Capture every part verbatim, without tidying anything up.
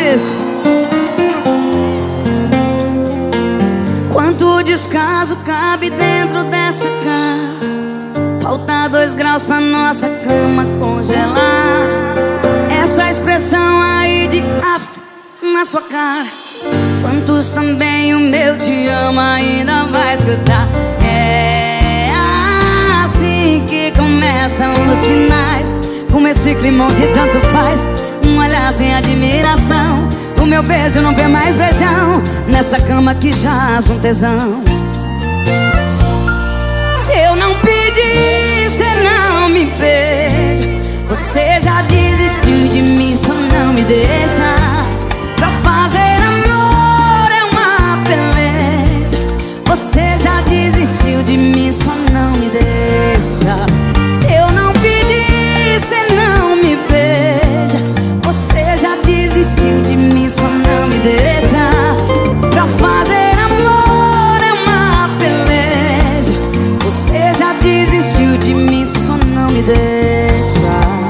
diz: quanto descaso cabe dentro dessa casa? Falta dois graus pra nossa cama congelar. Essa expressão aí de af na sua cara, quantos também o meu te amo ainda vai escutar? É assim que começam os finais, com esse climão de tanto faz, um olhar sem admiração. O meu beijo não vê mais beijão, nessa cama que jaz um tesão. Se eu não pedir, cê não me beija. Você já desistiu de mim, só não me deixa. Pra fazer amor é uma peleja. Você já desistiu de mim, só não me deixa. Se eu não pedir, cê não me beija. Você já desistiu de mim, só não me deixa. Pra fazer amor é uma peleja. Você já desistiu de mim, só não me deixa.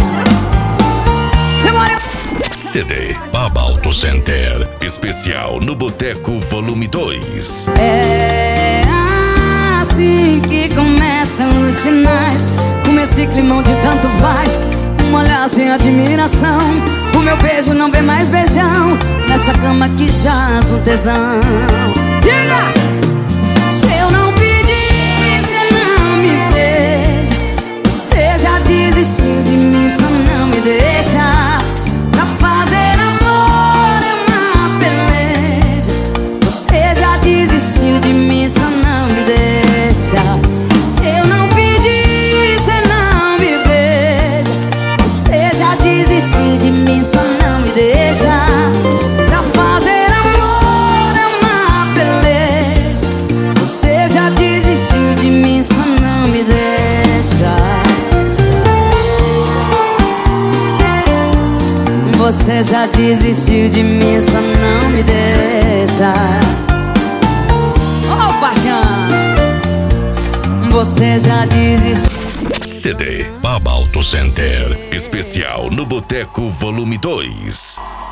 C D Baba Auto Center, especial no Boteco Volume dois. É assim que começam os finais, com esse climão de tanto faz, um olhar sem admiração. O meu beijo não vê mais beijão, nessa cama que jaz um tesão. Diga! Se eu não pedir, cê não me beija. Você já desistiu de mim, só não me deixa. Pra fazer amor é uma peleja. Você já desistiu de mim, só não me deixa. Se eu não pedir, cê não me beija. Você já desistiu de mim, só não me deixa. Pra fazer amor é uma peleja. Você já desistiu de mim, só não me deixa. Você já desistiu de mim, só não me deixa. Oh, paixão! Você já desistiu. C D Baba Auto Center, especial no Boteco Volume dois.